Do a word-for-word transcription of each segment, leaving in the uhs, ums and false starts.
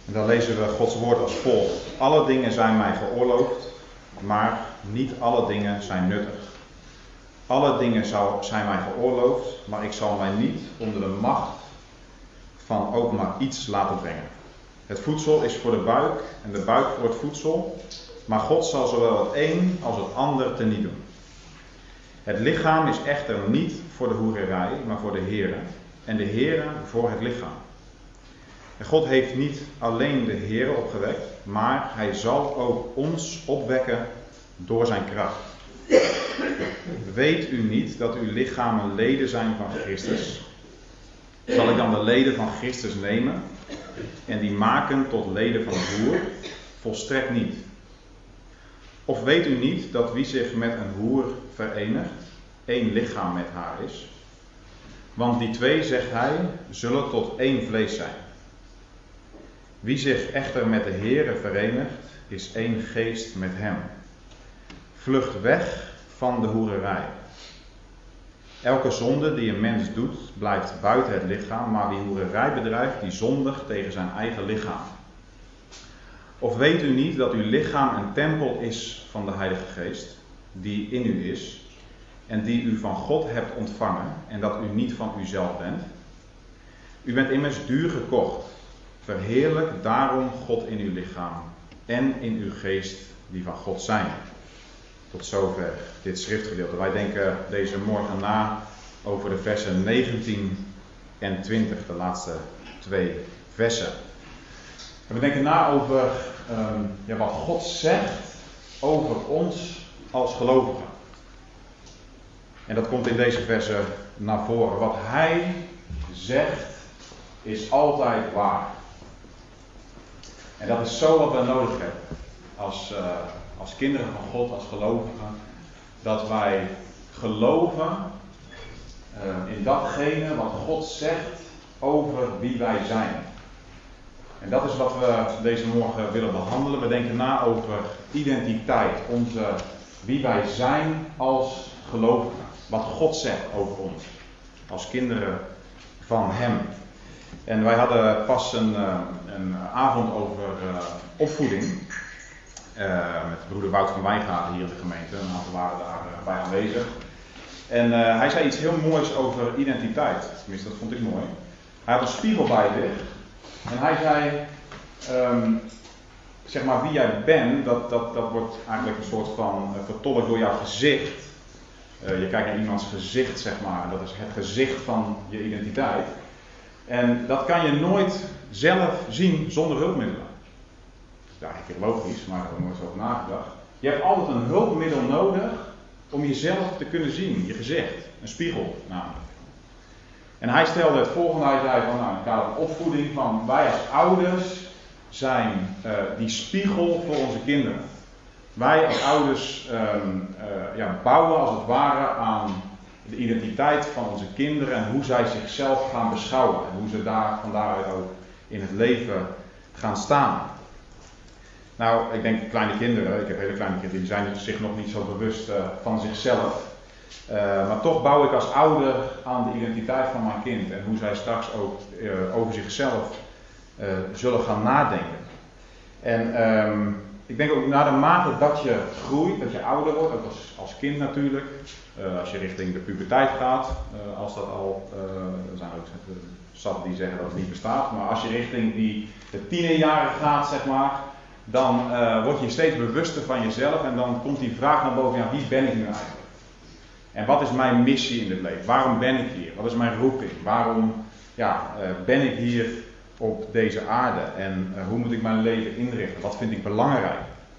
En dan lezen we Gods woord als volgt. Alle dingen zijn mij geoorloofd, maar niet alle dingen zijn nuttig. Alle dingen zijn mij geoorloofd, maar ik zal mij niet onder de macht van ook maar iets laten brengen. Het voedsel is voor de buik en de buik voor het voedsel, maar God zal zowel het een als het ander teniet doen. Het lichaam is echter niet voor de hoererij, maar voor de Here, en de Here voor het lichaam. En God heeft niet alleen de Here opgewekt, maar hij zal ook ons opwekken door zijn kracht. Weet u niet dat uw lichamen leden zijn van Christus? Zal ik dan de leden van Christus nemen en die maken tot leden van een hoer? Volstrekt niet. Of weet u niet dat wie zich met een hoer verenigt, één lichaam met haar is? Want die twee, zegt hij, zullen tot één vlees zijn. Wie zich echter met de Heere verenigt, is één geest met hem. Vlucht weg van de hoererij. Elke zonde die een mens doet, blijft buiten het lichaam, maar wie hoererij bedrijft, die zondigt tegen zijn eigen lichaam. Of weet u niet dat uw lichaam een tempel is van de Heilige Geest, die in u is, en die u van God hebt ontvangen, en dat u niet van uzelf bent? U bent immers duur gekocht. Verheerlijk daarom God in uw lichaam en in uw geest die van God zijn. Tot zover dit schriftgedeelte. Wij denken deze morgen na over de versen negentien en twintig, de laatste twee versen. En we denken na over um, ja, wat God zegt over ons als gelovigen. En dat komt in deze versen naar voren. Wat hij zegt is altijd waar. En dat is zo wat we nodig hebben als, uh, als kinderen van God, als gelovigen. Dat wij geloven uh, in datgene wat God zegt over wie wij zijn. En dat is wat we deze morgen willen behandelen. We denken na over identiteit, onze, wie wij zijn als gelovigen. Wat God zegt over ons, als kinderen van hem. En wij hadden pas een, een avond over uh, opvoeding. Uh, met broeder Wout van Wijngaarden hier in de gemeente. Een aantal waren daarbij uh, aanwezig. En uh, hij zei iets heel moois over identiteit. Tenminste, dat vond ik mooi. Hij had een spiegel bij zich. En hij zei, um, zeg maar wie jij bent, dat, dat, dat wordt eigenlijk een soort van uh, vertolkt door jouw gezicht. Uh, je kijkt naar iemands gezicht, zeg maar. Dat is het gezicht van je identiteit. En dat kan je nooit zelf zien zonder hulpmiddelen. Dat is eigenlijk logisch, maar daar heb ik nooit zo over nagedacht. Je hebt altijd een hulpmiddel nodig om jezelf te kunnen zien, je gezicht. Een spiegel namelijk. En hij stelde het volgende, hij zei van nou, in het kader van opvoeding, van wij als ouders zijn uh, die spiegel voor onze kinderen. Wij als ouders um, uh, ja, bouwen als het ware aan de identiteit van onze kinderen en hoe zij zichzelf gaan beschouwen. En hoe ze daar van daaruit ook in het leven gaan staan. Nou, ik denk kleine kinderen, ik heb hele kleine kinderen, die zijn zich nog niet zo bewust uh, van zichzelf. Uh, maar toch bouw ik als ouder aan de identiteit van mijn kind. En hoe zij straks ook uh, over zichzelf uh, zullen gaan nadenken. En um, ik denk ook naarmate dat je groeit, dat je ouder wordt, ook als, als kind natuurlijk. Uh, als je richting de puberteit gaat, uh, als dat al, uh, er zijn ook uh, zat die zeggen dat het niet bestaat. Maar als je richting die, de tienerjaren gaat, zeg maar, dan uh, word je steeds bewuster van jezelf. En dan komt die vraag naar boven, ja, wie ben ik nu eigenlijk? En wat is mijn missie in dit leven? Waarom ben ik hier? Wat is mijn roeping? Waarom ja, uh, ben ik hier op deze aarde? En uh, hoe moet ik mijn leven inrichten? Wat vind ik belangrijk?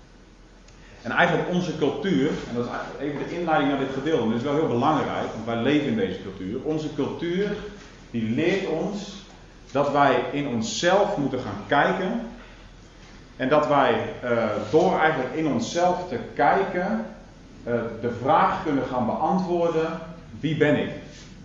En eigenlijk onze cultuur, en dat is even de inleiding naar dit gedeelte, dat is wel heel belangrijk, want wij leven in deze cultuur. Onze cultuur, die leert ons dat wij in onszelf moeten gaan kijken. En dat wij uh, door eigenlijk in onszelf te kijken, uh, de vraag kunnen gaan beantwoorden, wie ben ik?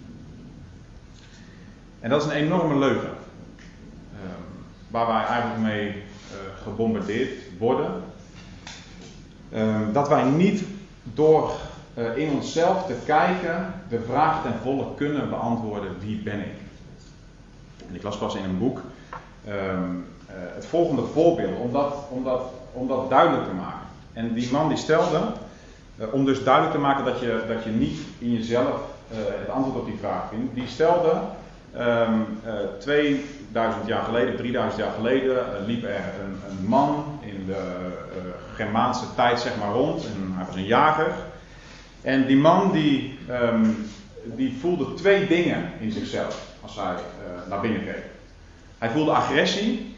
En dat is een enorme leugen. Uh, waar wij eigenlijk mee uh, gebombardeerd worden. Uh, dat wij niet door uh, in onszelf te kijken de vraag ten volle kunnen beantwoorden, wie ben ik? En ik las pas in een boek um, uh, het volgende voorbeeld, om dat, om, dat, om dat duidelijk te maken. En die man die stelde, uh, om dus duidelijk te maken dat je, dat je niet in jezelf uh, het antwoord op die vraag vindt, die stelde, um, uh, tweeduizend jaar geleden, drieduizend jaar geleden, uh, liep er een, een man in de uh, Germaanse tijd zeg maar rond, en hij was een jager. En die man die, um, die voelde twee dingen in zichzelf als hij uh, naar binnen keek. Hij voelde agressie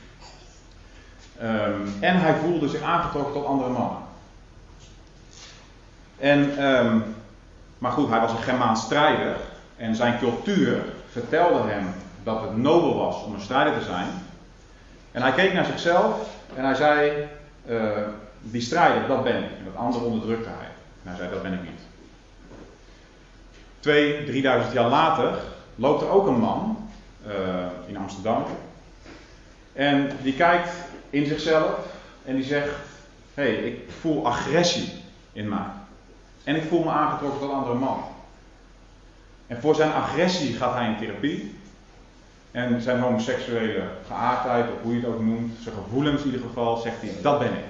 um, en hij voelde zich aangetrokken tot andere mannen. En, um, maar goed, hij was een Germaans strijder en zijn cultuur vertelde hem dat het nobel was om een strijder te zijn. En hij keek naar zichzelf en hij zei, uh, die strijder, dat ben ik. En dat andere onderdrukte hij. En hij zei, dat ben ik niet. Twee, drieduizend jaar later loopt er ook een man uh, in Amsterdam. En die kijkt in zichzelf en die zegt, hé, hey, ik voel agressie in mij. En ik voel me aangetrokken tot andere mannen. En voor zijn agressie gaat hij in therapie. En zijn homoseksuele geaardheid, of hoe je het ook noemt, zijn gevoelens in ieder geval, zegt hij, dat ben ik.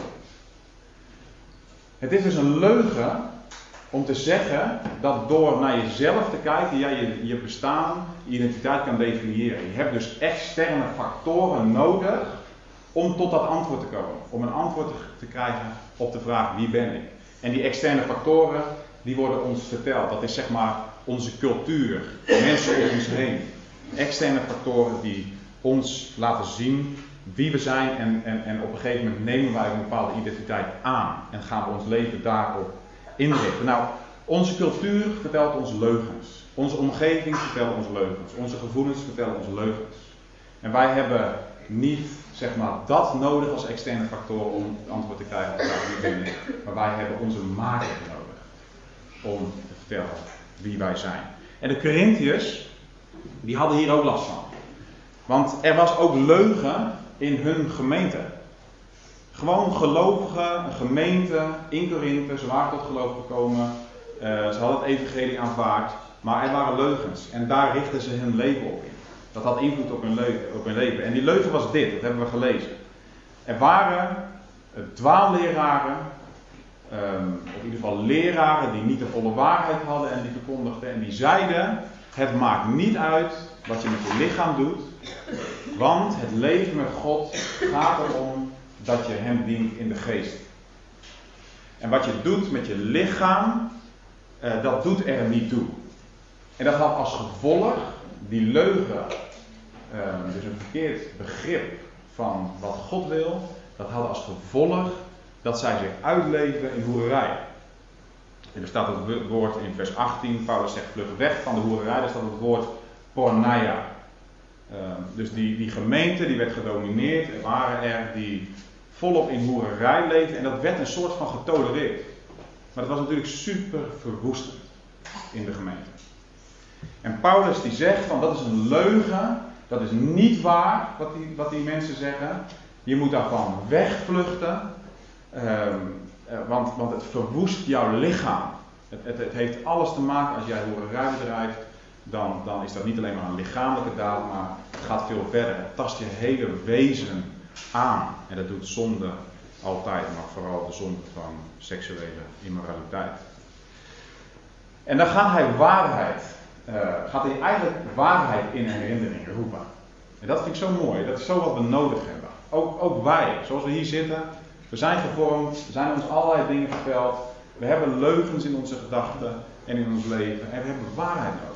Het is dus een leugen om te zeggen dat door naar jezelf te kijken, jij je, je bestaan, je identiteit kan definiëren. Je hebt dus externe factoren nodig om tot dat antwoord te komen. Om een antwoord te krijgen op de vraag, wie ben ik? En die externe factoren, die worden ons verteld. Dat is zeg maar onze cultuur, mensen om ons heen. Externe factoren die ons laten zien wie we zijn en, en, en op een gegeven moment nemen wij een bepaalde identiteit aan. En gaan we ons leven daarop inrichten. Nou, onze cultuur vertelt ons leugens. Onze omgeving vertelt ons leugens. Onze gevoelens vertellen ons leugens. En wij hebben niet, zeg maar, dat nodig als externe factor om het antwoord te krijgen op de vraag wie ben ik. Maar wij hebben onze maker nodig om te vertellen wie wij zijn. En de Corinthiërs, die hadden hier ook last van. Want er was ook leugen in hun gemeente. Gewoon gelovigen, een gemeente in Korinthe, ze waren tot geloof gekomen. Uh, ze hadden het evangelie aanvaard. Maar er waren leugens. En daar richtten ze hun leven op in. Dat had invloed op hun, le- op hun leven. En die leugen was dit, dat hebben we gelezen. Er waren uh, dwaalleraren, um, of in ieder geval leraren die niet de volle waarheid hadden en die verkondigden. En die zeiden, het maakt niet uit wat je met je lichaam doet. Want het leven met God gaat erom dat je hem dient in de geest. En wat je doet met je lichaam, uh, dat doet er niet toe. En dat had als gevolg, die leugen, uh, dus een verkeerd begrip van wat God wil, dat had als gevolg dat zij zich uitleefden in hoererij. En er staat het woord in vers achttien, Paulus zegt vlug weg van de hoererij, daar staat het woord porneia. Uh, dus die, die gemeente die werd gedomineerd, er waren er die volop in hoererij leefden en dat werd een soort van getolereerd. Maar dat was natuurlijk super verwoestend in de gemeente. En Paulus die zegt van dat is een leugen, dat is niet waar wat die, wat die mensen zeggen. Je moet daarvan wegvluchten, um, uh, want, want het verwoest jouw lichaam. Het, het, het heeft alles te maken als jij hoererij bedrijft, dan, dan is dat niet alleen maar een lichamelijke daad, maar het gaat veel verder. Het tast je hele wezen aan. En dat doet zonde altijd, maar vooral de zonde van seksuele immoraliteit. En dan gaat hij waarheid, uh, gaat hij eigenlijk waarheid in herinnering roepen. En dat vind ik zo mooi, dat is zo wat we nodig hebben. Ook, ook wij, zoals we hier zitten, we zijn gevormd, er zijn ons allerlei dingen verteld. We hebben leugens in onze gedachten en in ons leven en we hebben waarheid nodig.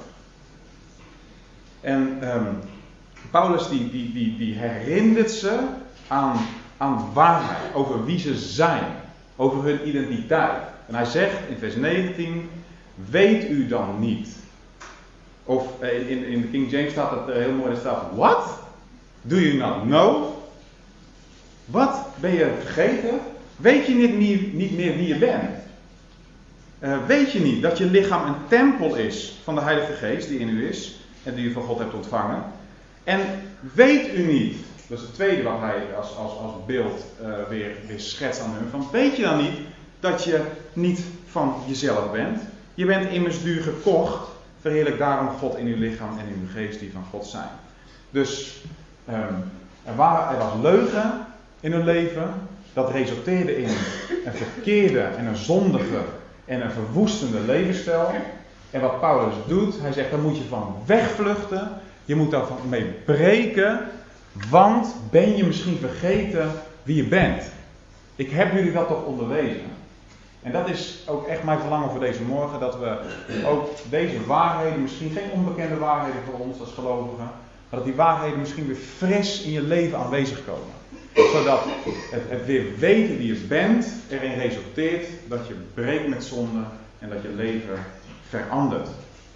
En um, Paulus die, die, die, die herinnert ze aan, aan waarheid, over wie ze zijn, over hun identiteit. En hij zegt in vers negentien, weet u dan niet? Of in, in de King James staat het heel mooi, er staat, what? Do you not know? Wat? Ben je vergeten? Weet je niet meer, niet meer wie je bent? Uh, weet je niet dat je lichaam een tempel is van de Heilige Geest die in u is en die u van God hebt ontvangen? En weet u niet, dat is het tweede wat hij als, als, als beeld uh, weer, weer schetst aan hun, van weet je dan niet dat je niet van jezelf bent? Je bent immers duur gekocht, verheerlijk daarom God in uw lichaam en in uw geest die van God zijn. Dus um, Er, waren, er was leugen in hun leven. Dat resulteerde in een verkeerde en een zondige en een verwoestende levensstijl. En wat Paulus doet, hij zegt, daar moet je van wegvluchten. Je moet daar van mee breken. Want ben je misschien vergeten wie je bent? Ik heb jullie dat toch onderwezen. En dat is ook echt mijn verlangen voor deze morgen. Dat we ook deze waarheden, misschien geen onbekende waarheden voor ons als gelovigen. Maar dat die waarheden misschien weer fris in je leven aanwezig komen. Zodat het, het weer weten wie je bent erin resulteert dat je breekt met zonde en dat je leven verandert.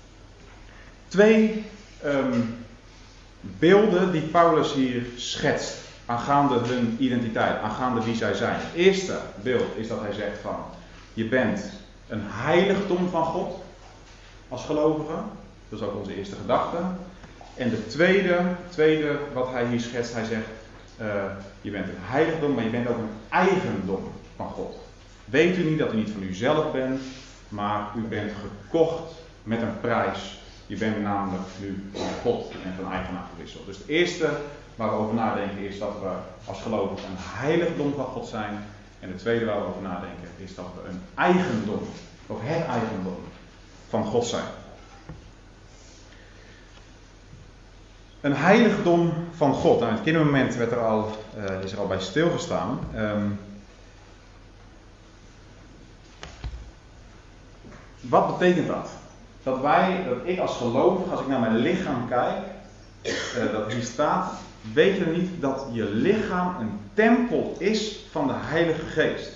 Twee um, beelden die Paulus hier schetst aangaande hun identiteit, aangaande wie zij zijn. Het eerste beeld is dat hij zegt van, je bent een heiligdom van God als gelovige. Dat is ook onze eerste gedachte. En de tweede, tweede wat hij hier schetst, hij zegt, uh, je bent een heiligdom, maar je bent ook een eigendom van God. Weet u niet dat u niet van uzelf bent, maar u bent gekocht met een prijs. Je bent namelijk nu van God en van eigenaar gewisseld. Dus het eerste waar we over nadenken is dat we als gelovigen een heiligdom van God zijn. En het tweede waar we over nadenken is dat we een eigendom, of het eigendom van God zijn. Een heiligdom van God. Nou, in het kindermoment werd er al, uh, is er al bij stilgestaan. Um, wat betekent dat? Dat wij, dat ik als gelovige, als ik naar mijn lichaam kijk, uh, dat hier staat, weet je niet dat je lichaam een tempel is van de Heilige Geest.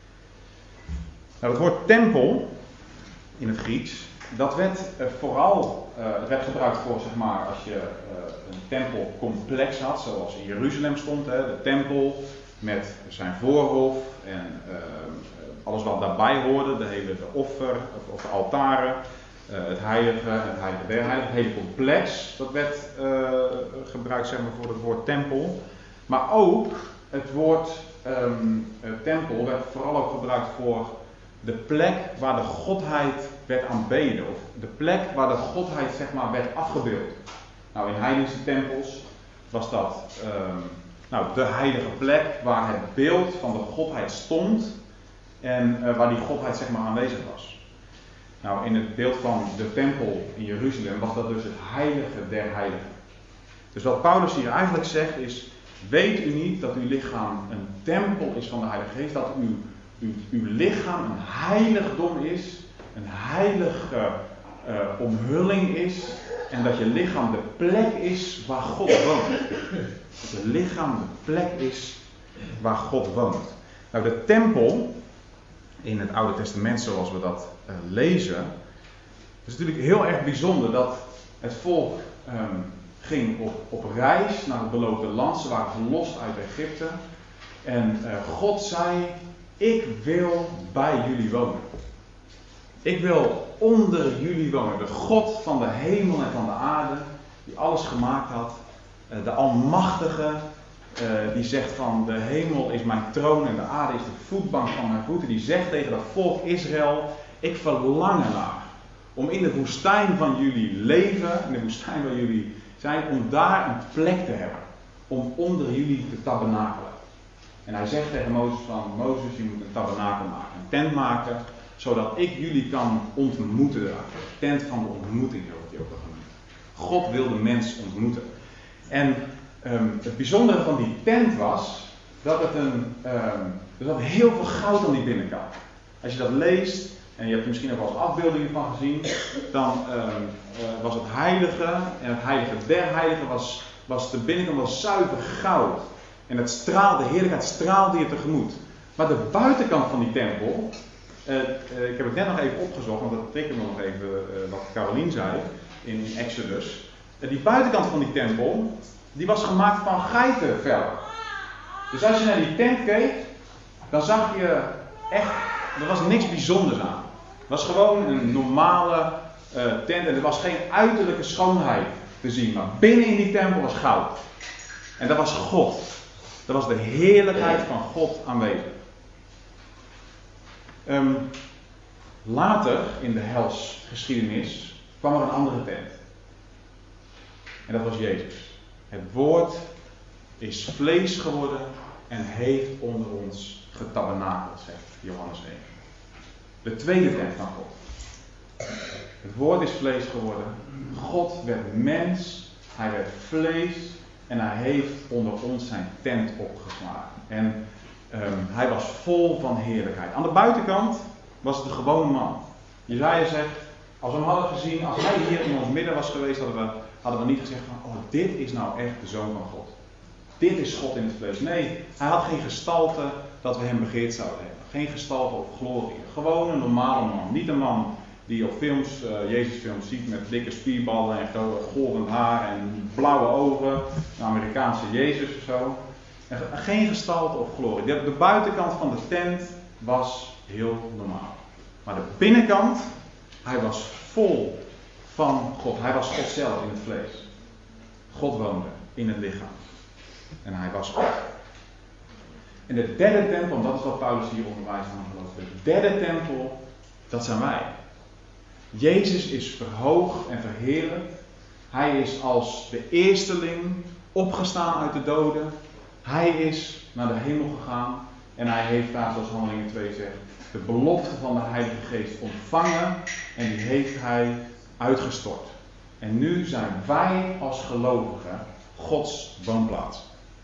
Nou, het woord tempel in het Grieks, dat werd uh, vooral, uh, het werd gebruikt voor, zeg maar, als je uh, een tempelcomplex had, zoals in Jeruzalem stond, hè, de tempel met zijn voorhof en uh, alles wat daarbij hoorde, de hele de offer, of, of de altaren, uh, het heilige, het heilige der heiligen, het hele complex, dat werd uh, gebruikt, zeg maar, voor het woord tempel. Maar ook het woord um, uh, tempel werd vooral ook gebruikt voor de plek waar de godheid werd aanbeden. Of de plek waar de godheid, zeg maar, werd afgebeeld. Nou, in heidense tempels was dat um, nou, de heilige plek waar het beeld van de godheid stond. En uh, waar die godheid, zeg maar, aanwezig was. Nou, in het beeld van de tempel in Jeruzalem was dat dus het heilige der heiligen. Dus wat Paulus hier eigenlijk zegt is, weet u niet dat uw lichaam een tempel is van de Heilige Geest? Dat uw, uw, uw lichaam een heiligdom is, een heilige uh, omhulling is. En dat je lichaam de plek is waar God woont. Dat je lichaam de plek is waar God woont. Nou, de tempel in het Oude Testament, zoals we dat uh, lezen, is natuurlijk heel erg bijzonder dat het volk um, ging op, op reis naar het beloofde land. Ze waren verlost uit Egypte. En uh, God zei, ik wil bij jullie wonen. Ik wil onder jullie wonen. De God van de hemel en van de aarde, die alles gemaakt had. Uh, de Almachtige, uh, die zegt van de hemel is mijn troon en de aarde is de voetbank van mijn voeten. Die zegt tegen dat volk Israël, ik verlang ernaar om in de woestijn van jullie leven, in de woestijn waar jullie zijn, om daar een plek te hebben. Om onder jullie te tabernakelen. En hij zegt tegen Mozes van, Mozes, je moet een tabernakel maken, een tent maken, zodat ik jullie kan ontmoeten daar. De tent van de ontmoeting wordt die ook al genoemd. God wil de mens ontmoeten. En um, het bijzondere van die tent was, dat het een, um, er zat heel veel goud aan die binnenkant. Als je dat leest, en je hebt er misschien ook wel eens afbeeldingen van gezien, dan um, uh, was het heilige, en het heilige der heiligen was, was de binnenkant was zuiver goud. En het straalde, de heerlijkheid straalde je tegemoet. Maar de buitenkant van die tempel, uh, uh, ik heb het net nog even opgezocht, want dat triggerde nog even uh, wat Carolien zei in, in Exodus. Uh, die buitenkant van die tempel, die was gemaakt van geitenvellen. Dus als je naar die tent keek, dan zag je echt, er was niks bijzonders aan. Het was gewoon een normale uh, tent en er was geen uiterlijke schoonheid te zien. Maar binnen in die tempel was goud. En dat was God. Dat was de heerlijkheid van God aanwezig. Um, later in de helsgeschiedenis kwam er een andere tent. En dat was Jezus. Het woord is vlees geworden en heeft onder ons getabernakeld, zegt Johannes één. De tweede tent van God. Het woord is vlees geworden. God werd mens. Hij werd vlees. En hij heeft onder ons zijn tent opgeslagen. En um, hij was vol van heerlijkheid. Aan de buitenkant was het een gewone man. Jesaja zegt, als we hem hadden gezien, als hij hier in ons midden was geweest, hadden we, hadden we niet gezegd van, oh, dit is nou echt de Zoon van God. Dit is God in het vlees. Nee, hij had geen gestalte dat we hem begeerd zouden hebben. Geen gestalte of glorie. Gewoon een normale man. Niet een man die op films, uh, Jezusfilms ziet met dikke spierballen en golvend haar en blauwe ogen. Een Amerikaanse Jezus of zo. En geen gestalte of glorie. De, de buitenkant van de tent was heel normaal. Maar de binnenkant, hij was vol van God. Hij was God zelf in het vlees. God woonde in het lichaam. En hij was God. En de derde tempel, en dat is wat Paulus hier onderwijst aan geloof ik. De derde tempel, dat zijn wij. Jezus is verhoogd en verheerlijkt. Hij is als de eersteling opgestaan uit de doden. Hij is naar de hemel gegaan. En hij heeft daar, zoals Handelingen twee zegt, de belofte van de Heilige Geest ontvangen. En die heeft hij uitgestort. En nu zijn wij als gelovigen Gods woonplaats.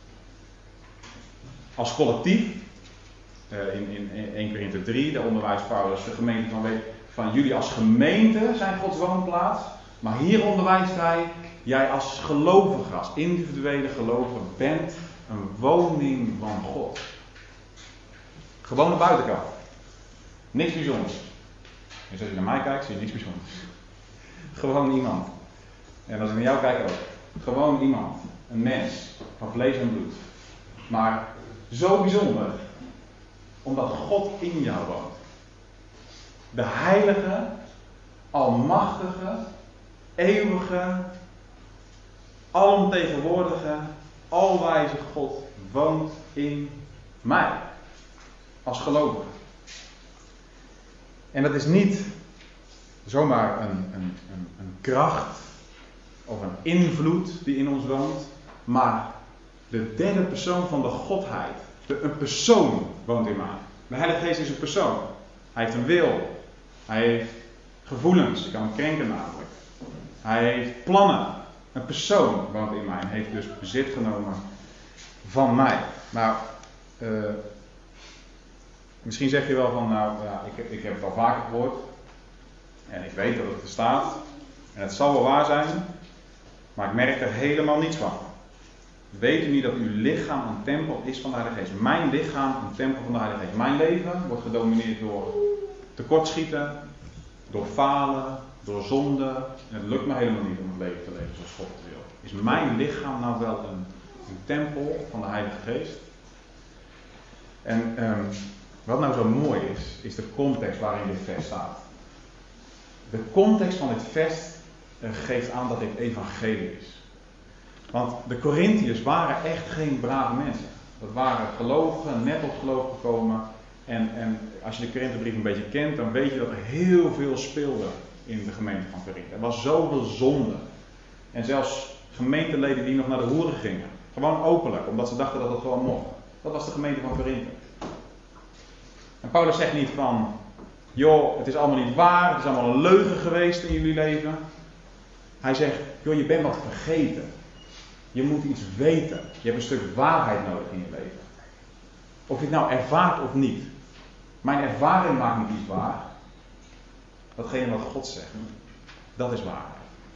Als collectief, in, in, in Eerste Korinthe drie, daar onderwijst Paulus de gemeente van, van jullie als gemeente zijn Gods woonplaats. Maar hier onderwijst hij, jij als gelovige, als individuele gelovige bent een woning van God. Gewoon de buitenkant. Niks bijzonders. Dus als je naar mij kijkt, zie je niks bijzonders. Gewoon iemand. En als ik naar jou kijk ook. Gewoon iemand. Een mens. Van vlees en bloed. Maar zo bijzonder. Omdat God in jou woont. De heilige, almachtige, eeuwige, alomtegenwoordige, alwijze God woont in mij. Als gelovige. En dat is niet zomaar een, een, een, een kracht of een invloed die in ons woont, maar de derde persoon van de Godheid. De, een persoon woont in mij. De Heilige Geest is een persoon. Hij heeft een wil. Hij heeft gevoelens. Je kan hem krenken namelijk. Hij heeft plannen. Een persoon woont in mij en heeft dus bezit genomen van mij. Nou, uh, misschien zeg je wel van, nou ja, ik, ik heb het al vaker gehoord. En ik weet dat het er staat. En het zal wel waar zijn. Maar ik merk er helemaal niets van. Weet u niet dat uw lichaam een tempel is van de Heilige Geest? Mijn lichaam een tempel van de Heilige Geest. Mijn leven wordt gedomineerd door tekortschieten, door falen, door zonde. En het lukt me helemaal niet om het leven te leven zoals God het wil. Is mijn lichaam nou wel een, een tempel van de Heilige Geest? En um, wat nou zo mooi is, is de context waarin dit vers staat. De context van dit vers uh, geeft aan dat dit evangelie is. Want de Korintiërs waren echt geen brave mensen. Dat waren gelovigen, net tot geloof gekomen. En, en als je de Korinthebrief een beetje kent, dan weet je dat er heel veel speelde in de gemeente van Korinthe. Er was zoveel zonde. En zelfs gemeenteleden die nog naar de hoeren gingen. Gewoon openlijk, omdat ze dachten dat dat gewoon mocht. Dat was de gemeente van Korinthe. En Paulus zegt niet van, joh, het is allemaal niet waar, het is allemaal een leugen geweest in jullie leven. Hij zegt, joh, je bent wat vergeten. Je moet iets weten. Je hebt een stuk waarheid nodig in je leven. Of je het nou ervaart of niet. Mijn ervaring maakt niet iets waar. Datgene wat God zegt, dat is waar.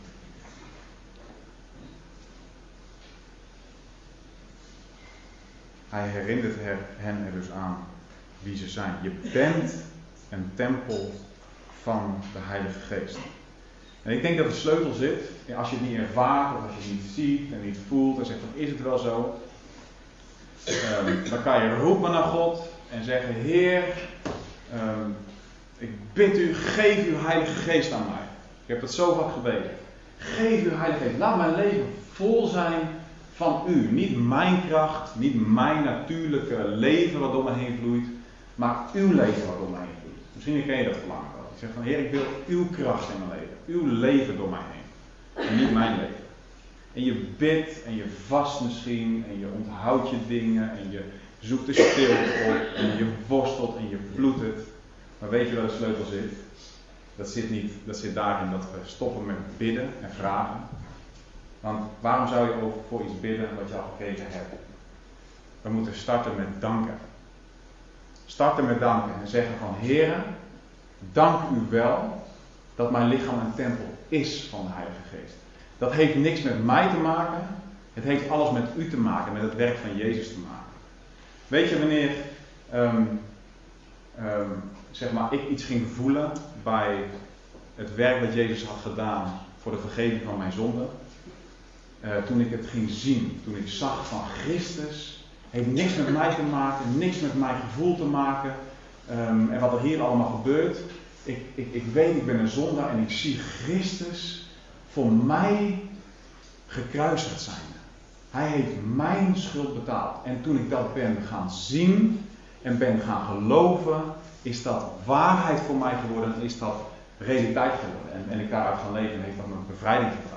Hij herinnert hen er dus aan wie ze zijn. Je bent een tempel van de Heilige Geest. En ik denk dat de sleutel zit, als je het niet ervaart, of als je het niet ziet en niet voelt en zegt van is het wel zo. Um, dan kan je roepen naar God en zeggen, Heer, um, ik bid u, geef uw Heilige Geest aan mij. Ik heb dat zo vaak gebeden. Geef uw Heilige Geest, laat mijn leven vol zijn van u. Niet mijn kracht, niet mijn natuurlijke leven wat door me heen vloeit, maar uw leven wat door mij heen vloeit. Misschien ken je dat verlangen wel. Je zegt van Heer, ik wil uw kracht in mijn leven. Uw leven door mij heen. En niet mijn leven. En je bidt en je vast misschien en je onthoudt je dingen en je zoekt de stilte op en je worstelt en je ploetert. Maar weet je waar de sleutel zit? Dat zit niet, dat zit daarin dat we stoppen met bidden en vragen. Want waarom zou je ook voor iets bidden wat je al gekregen hebt? We moeten starten met danken. Starten met danken en zeggen van Heere, dank u wel dat mijn lichaam een tempel is van de Heilige Geest. Dat heeft niks met mij te maken. Het heeft alles met u te maken, met het werk van Jezus te maken. Weet je wanneer um, um, zeg maar, ik iets ging voelen bij het werk dat Jezus had gedaan voor de vergeving van mijn zonden? Uh, toen ik het ging zien, toen ik zag van Christus, heeft niks met mij te maken, niks met mijn gevoel te maken. Um, en wat er hier allemaal gebeurt. Ik, ik, ik weet, ik ben een zondaar en ik zie Christus voor mij gekruisigd zijn. Hij heeft mijn schuld betaald. En toen ik dat ben gaan zien en ben gaan geloven, is dat waarheid voor mij geworden en is dat realiteit geworden. En, en ik daaruit gaan leven en heeft dat me bevrijding gebracht.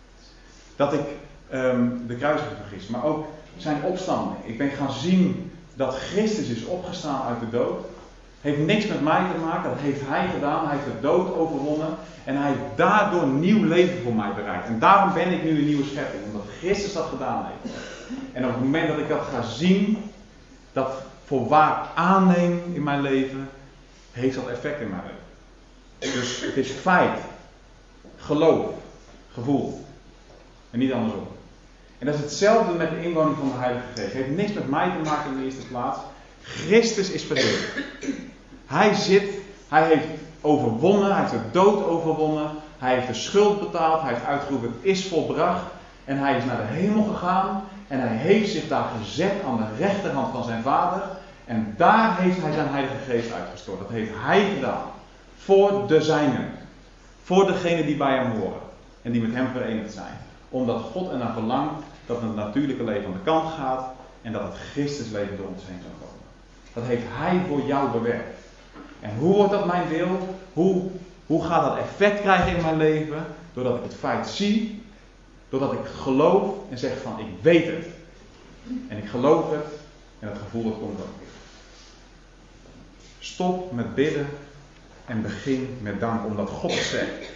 Dat ik um, de kruisiging vergis, maar ook zijn opstanding. Ik ben gaan zien dat Christus is opgestaan uit de dood. Heeft niks met mij te maken, dat heeft hij gedaan. Hij heeft de dood overwonnen en hij heeft daardoor nieuw leven voor mij bereikt. En daarom ben ik nu een nieuwe schepping, omdat Christus dat gedaan heeft. En op het moment dat ik dat ga zien, dat voor waar aanneem in mijn leven, heeft dat effect in mijn leven. Dus het is feit, geloof, gevoel en niet andersom. En dat is hetzelfde met de inwoning van de Heilige Geest. Het heeft niks met mij te maken in de eerste plaats. Christus is verheerlijkt. Hij zit, hij heeft overwonnen, hij heeft de dood overwonnen, hij heeft de schuld betaald, hij heeft uitgeroepen, het is volbracht. En hij is naar de hemel gegaan en hij heeft zich daar gezet aan de rechterhand van zijn Vader. En daar heeft hij zijn Heilige Geest uitgestort. Dat heeft hij gedaan. Voor de zijnen. Voor degenen die bij hem horen. En die met hem verenigd zijn. Omdat God ernaar verlangt dat het natuurlijke leven aan de kant gaat. En dat het Christusleven door ons heen kan komen. Dat heeft hij voor jou bewerkt. En hoe wordt dat mijn deel? Hoe, hoe gaat dat effect krijgen in mijn leven? Doordat ik het feit zie. Doordat ik geloof en zeg van ik weet het. En ik geloof het. En het gevoel dat komt ook. Stop met bidden. En begin met dank. Omdat God het zegt.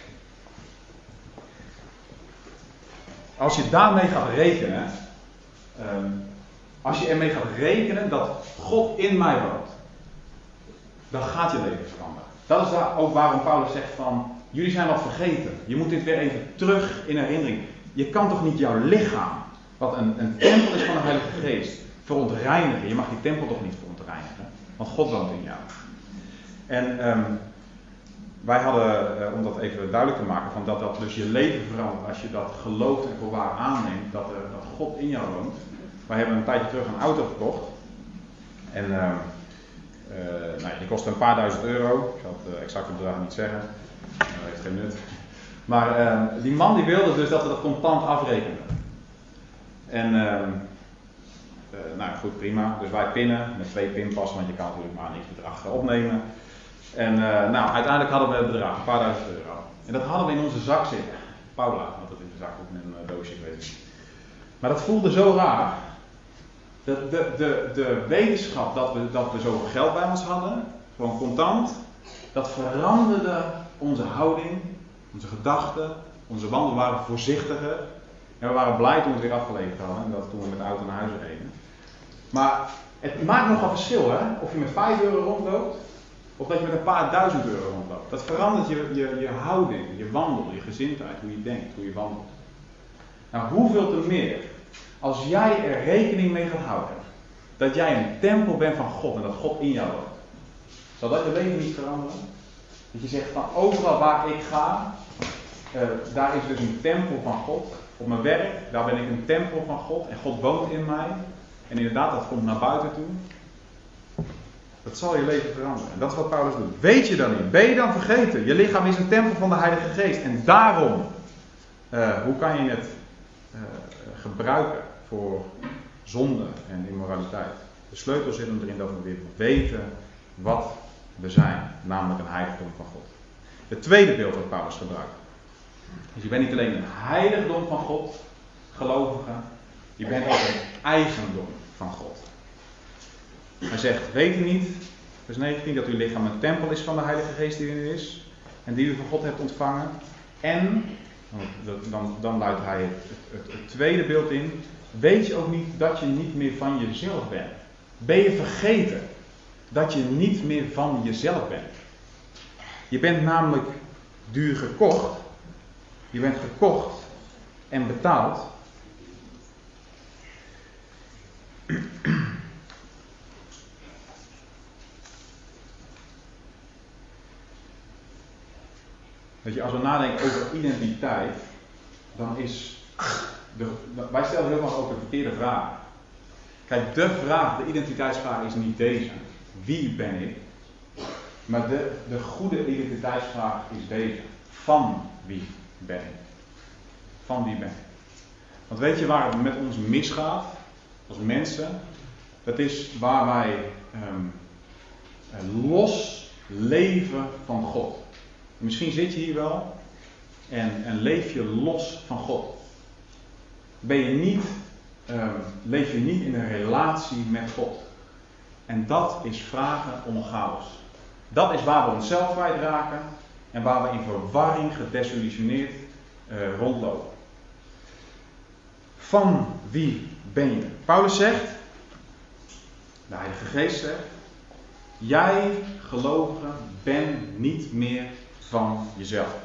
Als je daarmee gaat rekenen. Um, als je ermee gaat rekenen dat God in mij woont. Dan gaat je leven veranderen. Dat is daar ook waarom Paulus zegt van. Jullie zijn wat vergeten. Je moet dit weer even terug in herinnering. Je kan toch niet jouw lichaam. Wat een, een tempel is van de Heilige Geest. Verontreinigen. Je mag die tempel toch niet verontreinigen. Want God woont in jou. En um, wij hadden, uh, om dat even duidelijk te maken, van dat dat dus je leven verandert als je dat gelooft en voor waar aanneemt, dat, uh, dat God in jou woont. Wij hebben een tijdje terug een auto gekocht. En uh, uh, nou, die kostte een paar duizend euro. Ik zal het uh, exacte bedrag niet zeggen. Dat heeft geen nut. Maar uh, die man die wilde dus dat we dat contant afrekenden. En uh, uh, nou goed, prima. Dus wij pinnen met twee pinpassen, want je kan natuurlijk maar niks bedrag opnemen. En uh, nou, uiteindelijk hadden we het bedrag, een paar duizend euro. En dat hadden we in onze zak zitten. Paula had het in de zak, ook in een uh, doosje, ik weet het niet. Maar dat voelde zo raar. De, de, de, de wetenschap dat we, dat we zoveel geld bij ons hadden, gewoon contant, dat veranderde onze houding, onze gedachten, onze wandel waren voorzichtiger. En we waren blij toen we het weer afgeleverd hadden en dat toen we met de auto naar huis reden. Maar het maakt nogal verschil, hè? Of je met vijf euro rondloopt. Of dat je met een paar duizend euro rondloopt. Dat verandert je, je, je houding, je wandel, je gezindheid, hoe je denkt, hoe je wandelt. Nou, hoeveel te meer als jij er rekening mee gaat houden dat jij een tempel bent van God en dat God in jou woont. Zal dat je leven niet veranderen? Dat je zegt van overal waar ik ga, uh, daar is dus een tempel van God. Op mijn werk, daar ben ik een tempel van God en God woont in mij. En inderdaad, dat komt naar buiten toe. Dat zal je leven veranderen. En dat is wat Paulus doet. Weet je dan niet? Ben je dan vergeten? Je lichaam is een tempel van de Heilige Geest. En daarom, uh, hoe kan je het uh, gebruiken voor zonde en immoraliteit? De sleutel zit hem erin dat we weer weten wat we zijn. Namelijk een heiligdom van God. Het tweede beeld dat Paulus gebruikt. Dus je bent niet alleen een heiligdom van God. gelovige, je bent ook een eigendom van God. Hij zegt, weet u niet, vers negentien, dat uw lichaam een tempel is van de Heilige Geest die in u is en die u van God hebt ontvangen. En, dan, dan luidt hij het, het, het tweede beeld in, weet je ook niet dat je niet meer van jezelf bent? Ben je vergeten dat je niet meer van jezelf bent? Je bent namelijk duur gekocht. Je bent gekocht en betaald. Weet je, als we nadenken over identiteit, dan is de, wij stellen heel vaak ook de verkeerde vraag. Kijk, de vraag, de identiteitsvraag is niet deze. Wie ben ik? Maar de, de goede identiteitsvraag is deze. Van wie ben ik? Van wie ben ik? Want weet je waar het met ons misgaat? Als mensen. Dat is waar wij um, los leven van God. Misschien zit je hier wel. En, en leef je los van God. Ben je niet, um, leef je niet in een relatie met God. En dat is vragen om chaos. Dat is waar we onszelf kwijtraken. En waar we in verwarring, gedesillusioneerd uh, rondlopen. Van wie ben je? Paulus zegt, de Heilige Geest zegt, jij gelovige bent niet meer van jezelf.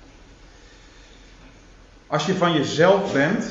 Als je van jezelf bent,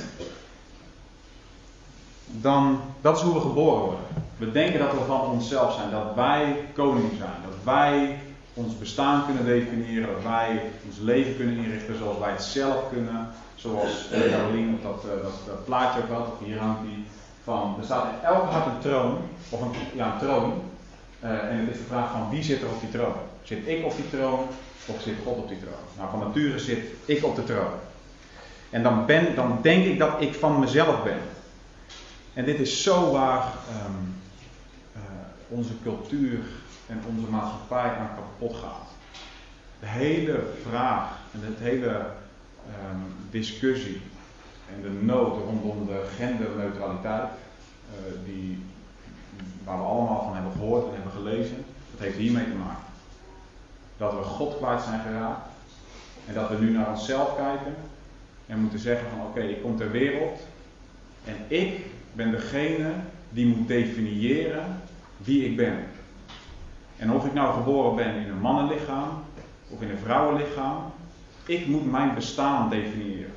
dan, dat is hoe we geboren worden. We denken dat we van onszelf zijn, dat wij koning zijn, dat wij ons bestaan kunnen definiëren, dat wij ons leven kunnen inrichten zoals wij het zelf kunnen. Zoals Caroline op dat, uh, dat, dat plaatje ook had, of hier hangt die, van, er staat in elk hart een troon, of een, ja, een troon. Uh, en het is de vraag van wie zit er op die troon? Zit ik op die troon, of zit God op die troon? Nou, van nature zit ik op de troon. En dan, ben, dan denk ik dat ik van mezelf ben. En dit is zo waar um, uh, onze cultuur en onze maatschappij aan kapot gaat. De hele vraag en het hele um, discussie en de nood rondom de genderneutraliteit, uh, die, waar we allemaal van hebben gehoord en hebben gelezen, dat heeft hiermee te maken. Dat we God kwijt zijn geraakt en dat we nu naar onszelf kijken en moeten zeggen van oké, okay, ik kom ter wereld en ik ben degene die moet definiëren wie ik ben. En of ik nou geboren ben in een mannenlichaam of in een vrouwenlichaam, ik moet mijn bestaan definiëren.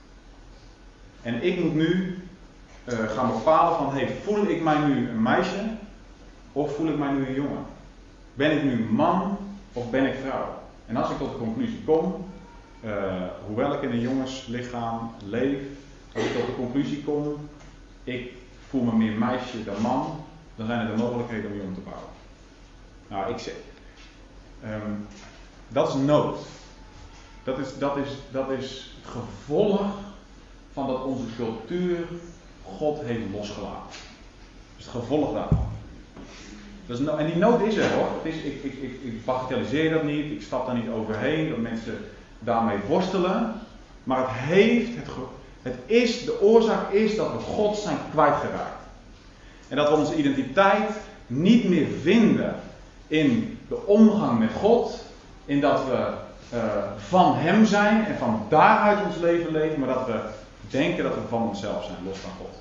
En ik moet nu uh, gaan bepalen van, hey, voel ik mij nu een meisje of voel ik mij nu een jongen? Ben ik nu man of ben ik vrouw? En als ik tot de conclusie kom, uh, hoewel ik in een jongenslichaam leef, als ik tot de conclusie kom, ik voel me meer meisje dan man, dan zijn er de mogelijkheden om je om te bouwen. Nou, ik zeg, um, dat is nood. Dat is, dat, is, dat is het gevolg van dat onze cultuur God heeft losgelaten. Dat is het gevolg daarvan. Dat is no- en die nood is er hoor. Het is, ik, ik, ik, ik bagatelliseer dat niet, ik stap daar niet overheen, dat mensen daarmee worstelen. Maar het heeft, het, ge- het is, de oorzaak is dat we God zijn kwijtgeraakt. En dat we onze identiteit niet meer vinden in de omgang met God, in dat we uh, van Hem zijn en van daaruit ons leven leven, maar dat we denken dat we van onszelf zijn, los van God.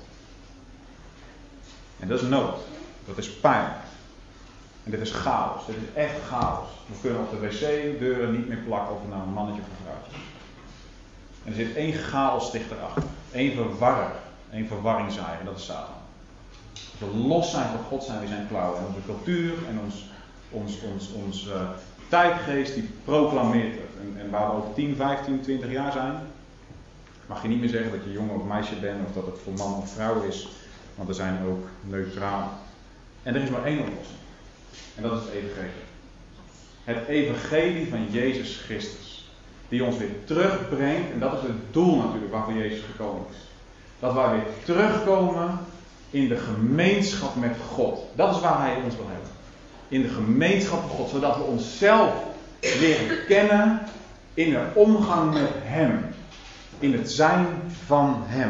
En dat is nood. Dat is pijn. En dit is chaos. Dit is echt chaos. We kunnen op de wc-deuren niet meer plakken of het nou een mannetje of een vrouwtje is. En er zit één chaosstichter achter. Eén verwarrer. Één verwarringzaaier. En dat is Satan. Als we los zijn van God zijn we zijn klauwen. En onze cultuur en ons, ons, ons, ons uh, tijdgeest die proclameert het. En, en waar we over tien, vijftien, twintig jaar zijn, mag je niet meer zeggen dat je jongen of meisje bent of dat het voor man of vrouw is. Want er zijn ook neutrale. En er is maar één oplossing. En dat is het evangelie. Het evangelie van Jezus Christus. Die ons weer terugbrengt. En dat is het doel natuurlijk waarvoor Jezus gekomen is. Dat wij weer terugkomen in de gemeenschap met God. Dat is waar Hij ons wil hebben. In de gemeenschap van God. Zodat we onszelf leren kennen in de omgang met Hem. In het zijn van Hem.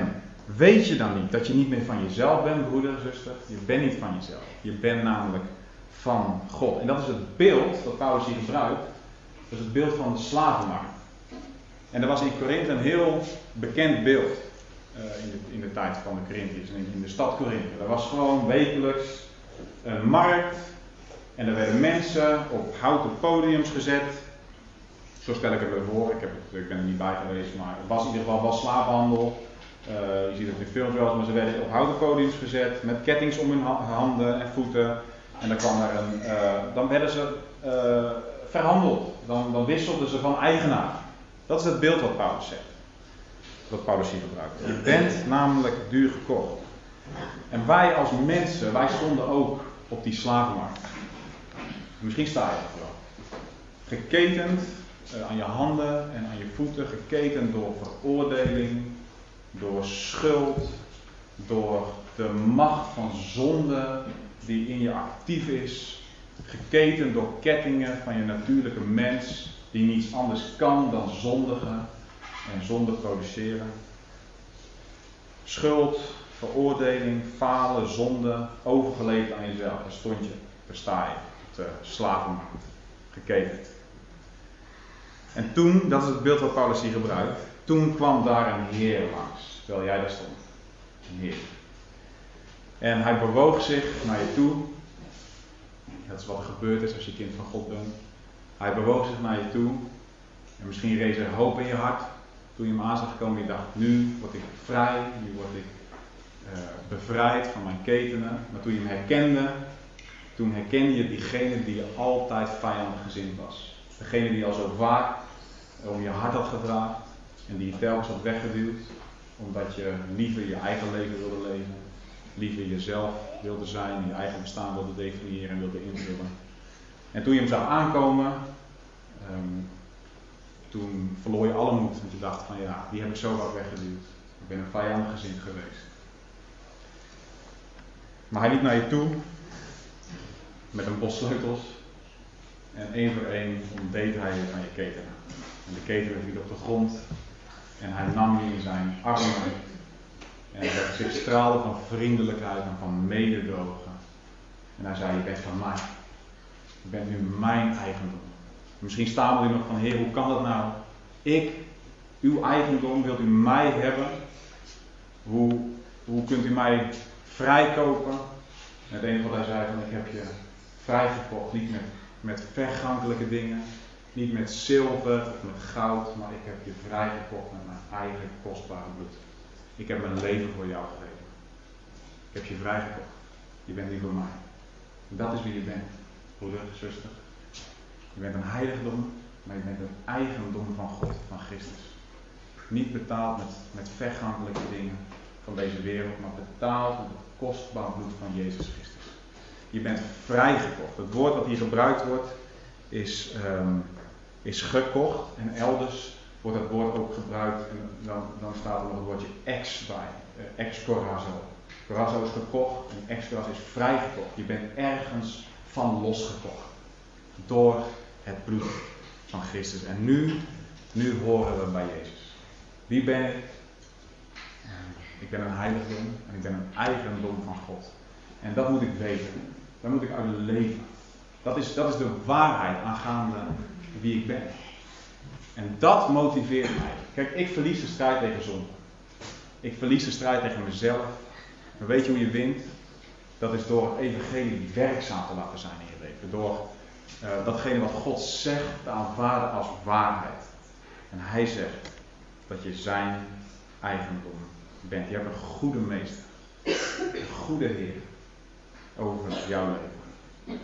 Weet je dan niet dat je niet meer van jezelf bent, broeder, zuster? Je bent niet van jezelf. Je bent namelijk van God. En dat is het beeld dat Paulus hier gebruikt. Dat is het beeld van de slavenmarkt. En er was in Korinthe een heel bekend beeld. Uh, in, de, in de tijd van de Corinthiërs. In, in de stad Korinthe. Er was gewoon wekelijks een markt. En er werden mensen op houten podiums gezet. Zo stel ik het me voor. Ik, heb het, ik ben er niet bij geweest. Maar het was in ieder geval wel slavenhandel. Uh, je ziet het in films wel eens, maar ze werden op houten podiums gezet met kettings om hun handen en voeten. En dan kwam er een, uh, dan werden ze uh, verhandeld. Dan, dan wisselden ze van eigenaar. Dat is het beeld wat Paulus zegt. Wat Paulus hier gebruikt. Je bent namelijk duur gekocht. En wij als mensen, wij stonden ook op die slavenmarkt. Misschien sta je er wel. Geketend uh, aan je handen en aan je voeten. Geketend door veroordeling. Door schuld, door de macht van zonde die in je actief is, geketend door kettingen van je natuurlijke mens, die niets anders kan dan zondigen en zonde produceren. Schuld, veroordeling, falen, zonde, overgeleverd aan jezelf. Daar stond je, daar sta je, op de slavenmarkt, geketend. En toen, dat is het beeld wat Paulus hier gebruikt, toen kwam daar een Heer langs, terwijl jij daar stond. Een Heer. En hij bewoog zich naar je toe. Dat is wat er gebeurd is als je kind van God bent. Hij bewoog zich naar je toe. En misschien rees er hoop in je hart. Toen je hem aan zag komen, je dacht, nu word ik vrij. Nu word ik uh, bevrijd van mijn ketenen. Maar toen je hem herkende, toen herkende je diegene die je altijd vijandig gezind was. Degene die al zo vaak om je hart had gedragen. En die je telkens had weggeduwd, omdat je liever je eigen leven wilde leven. Liever jezelf wilde zijn, je eigen bestaan wilde definiëren en wilde invullen. En toen je hem zag aankomen, um, toen verloor je alle moed. Want je dacht van ja, die heb ik zo vaak weggeduwd. Ik ben een vijandig gezind geweest. Maar hij liep naar je toe, met een bos sleutels. En één voor één ontdeed hij je van je ketenen. En de ketenen viel op de grond. En hij nam je in zijn armen. En hij zich straalde van vriendelijkheid en van mededogen. En hij zei, je bent van mij. Je bent nu mijn eigendom. Misschien stamelde hij nog van, Heer, hoe kan dat nou? Ik, uw eigendom, wilt u mij hebben? Hoe, hoe kunt u mij vrijkopen? En het enige wat hij zei, van, ik heb je vrijgekocht, niet met, met vergankelijke dingen. Niet met zilver of met goud, maar ik heb je vrijgekocht met mijn eigen kostbare bloed. Ik heb mijn leven voor jou gegeven. Ik heb je vrijgekocht. Je bent niet voor mij. En dat is wie je bent, broeder, zuster. Je bent een heiligdom, maar je bent een eigendom van God, van Christus. Niet betaald met, met vergankelijke dingen van deze wereld, maar betaald met het kostbare bloed van Jezus Christus. Je bent vrijgekocht. Het woord wat hier gebruikt wordt is... Um, is gekocht en elders wordt dat woord ook gebruikt en dan, dan staat er nog het woordje ex bij, uh, ex corazo. Corazo is gekocht en ex corazo is vrijgekocht. Je bent ergens van losgekocht door het bloed van Christus. En nu, nu horen we bij Jezus. Wie ben ik? Ik ben een heiligdom en ik ben een eigendom van God. En dat moet ik weten. Dat moet ik uit leven. Dat is, dat is de waarheid aangaande wie ik ben. En dat motiveert mij. Kijk, ik verlies de strijd tegen zonde. Ik verlies de strijd tegen mezelf. Maar weet je hoe je wint? Dat is door het evangelie werkzaam te laten zijn in je leven. Door uh, datgene wat God zegt te aanvaarden als waarheid. En hij zegt dat je zijn eigendom bent. Je hebt een goede meester. Een goede Heer over jouw leven.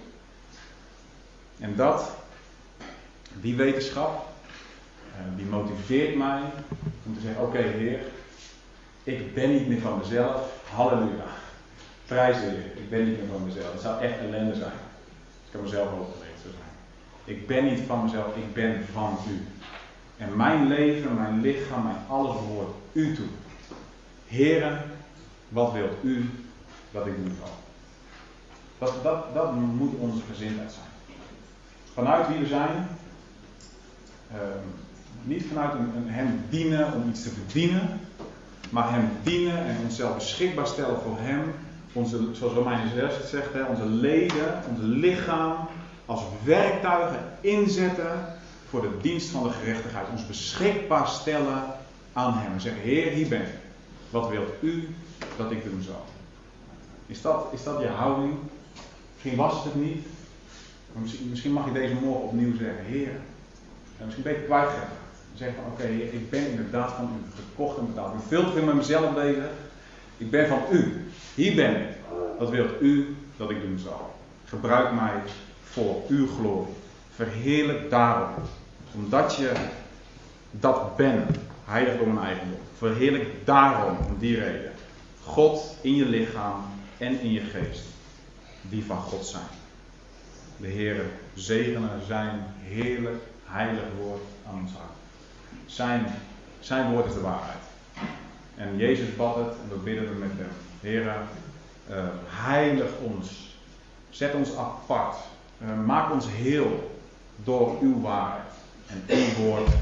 En dat, die wetenschap, die motiveert mij om te zeggen, oké okay, Heer, ik ben niet meer van mezelf, halleluja. Prijs de Heer, ik ben niet meer van mezelf. Het zou echt ellende zijn als ik aan mezelf overgeleverd zou zijn. Ik ben niet van mezelf, ik ben van u. En mijn leven, mijn lichaam, mijn alles behoort u toe. Heere, wat wilt u dat ik doen zal? Dat, dat, dat moet onze gezindheid zijn. Vanuit wie we zijn, uh, niet vanuit een, een hem dienen om iets te verdienen, maar hem dienen en onszelf beschikbaar stellen voor hem. Onze, zoals Romeinen zes het zegt, hè, onze leden, ons lichaam als werktuigen inzetten voor de dienst van de gerechtigheid. Ons beschikbaar stellen aan hem. En zeggen, Heer, hier ben ik. Wat wilt u dat ik doen zal? Is dat, is dat je houding? Misschien was het het niet. Maar misschien, misschien mag je deze morgen opnieuw zeggen, Heer. En misschien ben je het kwijtgeraakt. Zeg van, oké, okay, ik ben inderdaad van u gekocht en betaald. Ik ben veel te veel met mezelf bezig. Ik ben van u. Hier ben ik. Wat wilt u dat ik doen zal? Gebruik mij voor uw glorie. Verheerlijk daarom. Omdat je dat bent. Heiligdom en eigendom. Verheerlijk daarom, om die reden. God in je lichaam en in je geest. Die van God zijn. De Heere zegene zijn heerlijk, heilig woord aan ons hart. Zijn, zijn woord is de waarheid. En Jezus bad het en we bidden het met hem. Heere, uh, heilig ons. Zet ons apart. Uh, maak ons heel door uw waarheid. En uw woord